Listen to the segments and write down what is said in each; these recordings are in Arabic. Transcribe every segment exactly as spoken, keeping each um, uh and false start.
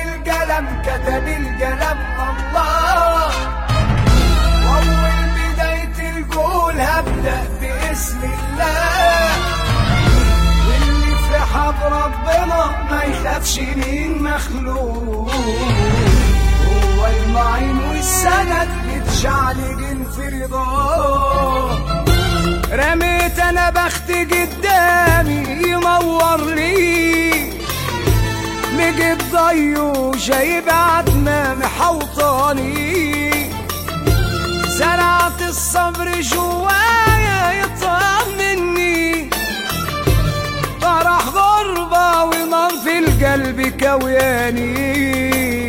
القلم كتب القلم الله، واول بداية القول هبدأ باسم الله، واللي في رحاب ربنا ما يخافش من مخلوق، هو المعين والسند يتشعلق في رضاه. رميت انا بخت قدامي يمور لي، لقيت ضيو جاي بعد ما محوطاني، زرعت الصبر جوايا يطمني، فرح غربة ونار في القلب كوياني.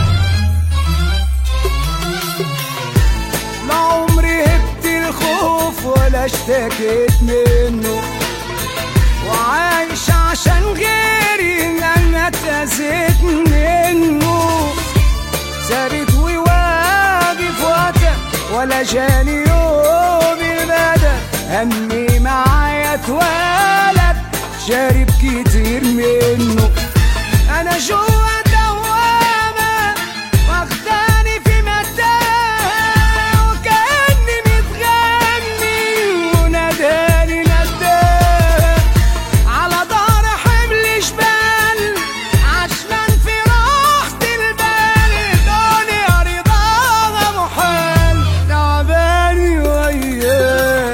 لا عمري هبت الخوف ولا اشتكيت منه، وعايش عشان غيري ان انا اتأذيت منه، ثابت وواقف وقتها ولا جاني يوم البدا، همي معايا اتولد شارب كتير منه. انا جوا دوامة واخداني في متاهة، وكأني متغني وناداني نداها، على ظهر حمل جبال عشمان في راحة البال، الدنيا رضاها محال تعباني وياه.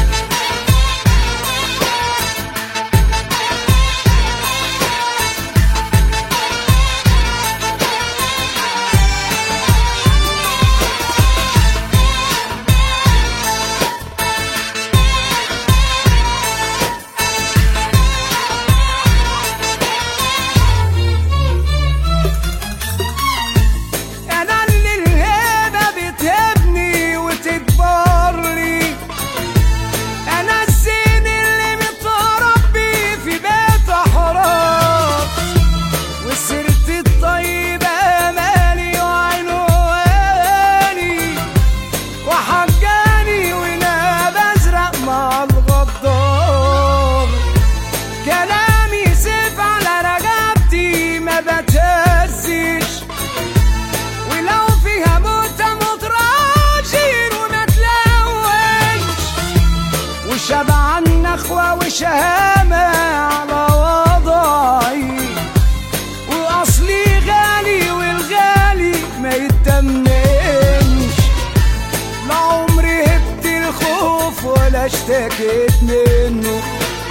شبع النخوة وشهامة على وضعي، وأصلي غالي والغالي ما يتمنش، لا عمري هبت الخوف ولا اشتكيت منه،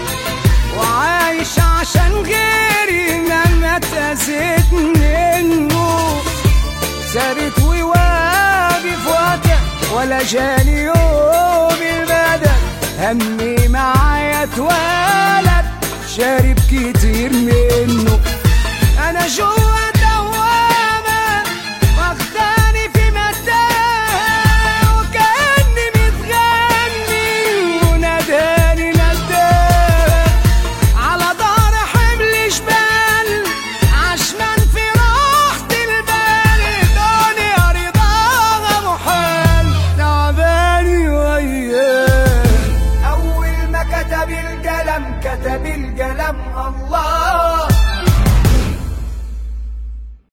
وعايش عشان غيري ان انا اتأذيت منه، ثابت وواقف وقتها ولا جاني يوم البدل، همي معايا اتولد شارب كتير منه. انا جوا